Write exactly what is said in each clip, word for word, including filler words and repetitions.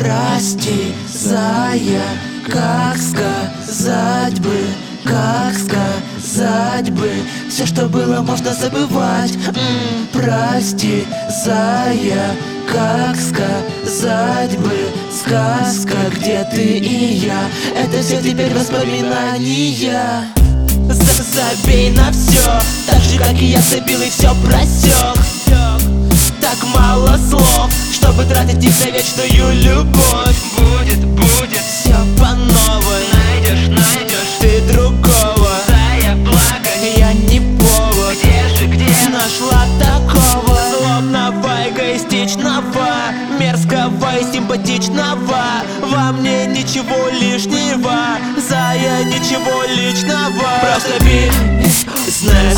прости, зая, как сказать бы, как сказать бы, все, что было, можно забывать. М-м, прости, зая, как сказать бы, сказка, где ты и я, это все теперь воспоминания. Забей на все, так же, как и я забил и все просек. Так мало слов, чтобы тратить их на вечную любовь. Будет, будет, все по новой. Найдешь, найдешь ты другого. Зая, плакать, я не повод. Где же, где? Нашла такого злобного, эгоистичного, мерзкого и симпатичного. Во мне ничего лишнего, зая, ничего личного. Просто бизнес,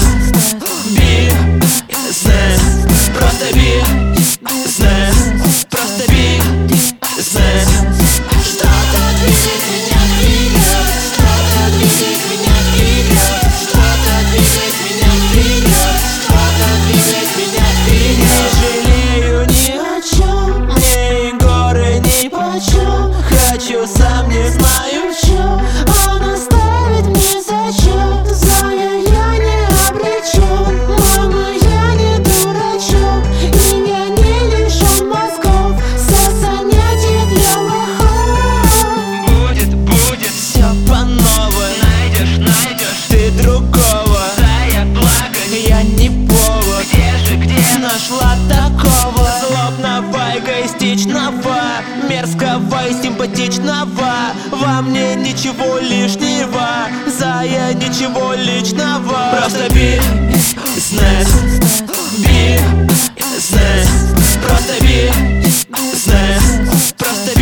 бизнес, просто бизнес, просто бизнес. Что-то двигает меня вперед, что-то двигает меня вперед, что-то двигает меня вперед, что-то двигает меня вперед. Не жалею ни о чем, мне и горы ни почем. Хочу, сам не знаю в чем, он оставит мне зачет. Зая, я не обречен, мама, я не дурачок, и я не лишен мозгов, все занятия для лохов. Будет, будет, все по новой. Найдешь, найдешь ты другого. Зая, плакать, я не повод. Где же, где? Нашла такого злобного, эгоистичного, мерзкого и симпатичного. Во мне ничего лишнего, зая, ничего личного. Просто бизнес, бизнес, просто бизнес, просто